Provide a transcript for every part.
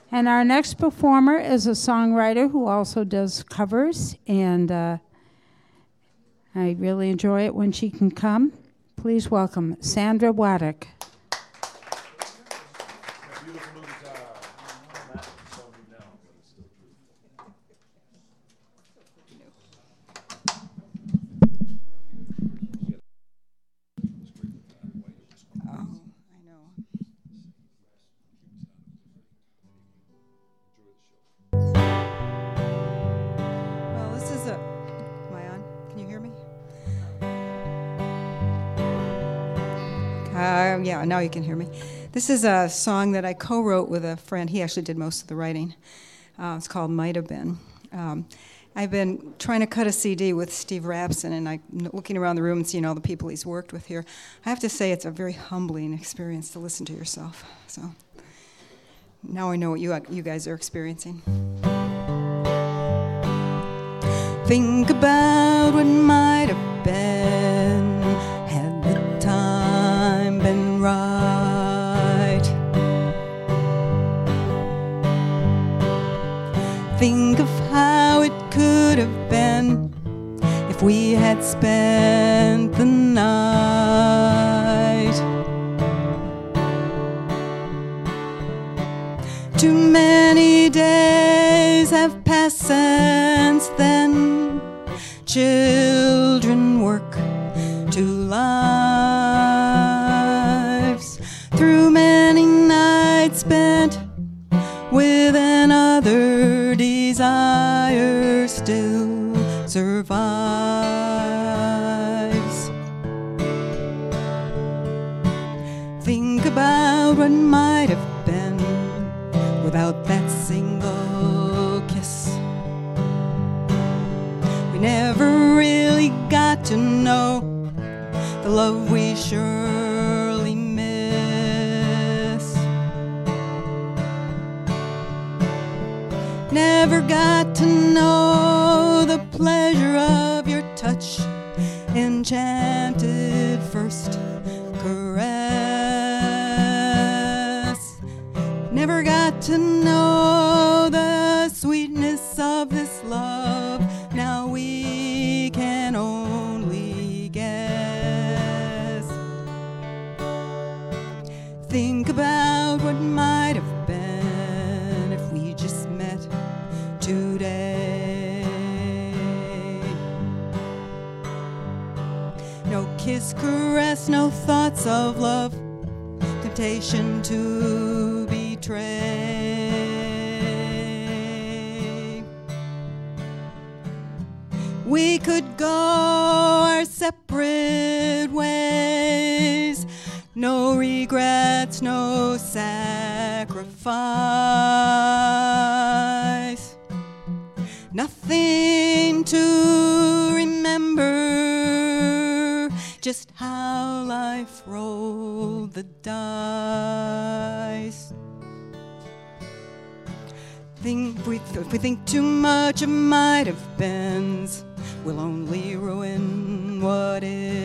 And our next performer is a songwriter who also does covers, and I really enjoy it when she can come. Please welcome Sandra Waddick. Yeah, now you can hear me. This is a song that I co-wrote with a friend. He actually did most of the writing. It's called Might Have Been. I've been trying to cut a CD with Steve Rapson, and I'm looking around the room and seeing all the people he's worked with here. I have to say it's a very humbling experience to listen to yourself. So now I know what you guys are experiencing. Think about what might have been had the time been right. Think of how it could have been if we had spent the night. Too many days have passed since then. Children work 2 lives through many nights spent with another desire still survives. Think about what might have been without that single kiss. We never really got to know the love we surely miss. Never got to know the pleasure of your touch, enchanted first caress. Never got to know the sweetness of this love. Now we can only guess. Think about what might have been if we just met today. No kiss, caress, no thoughts of love, temptation to betray. We could go our separate ways, no regrets, no sacrifice, nothing to remember, just how life rolled the dice. If we think too much of might have beens, we'll only ruin what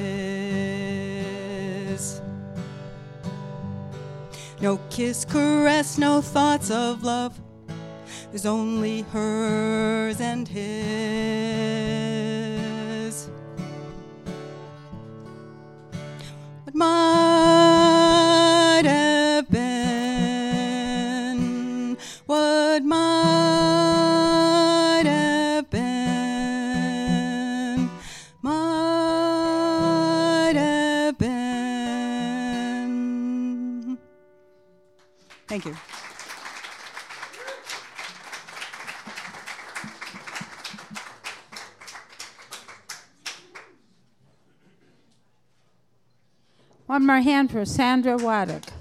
is. No kiss, caress, no thoughts of love. There's only hers and his. What might have been, what might have been, might have been. Thank you. One more hand for Sandra Waddick.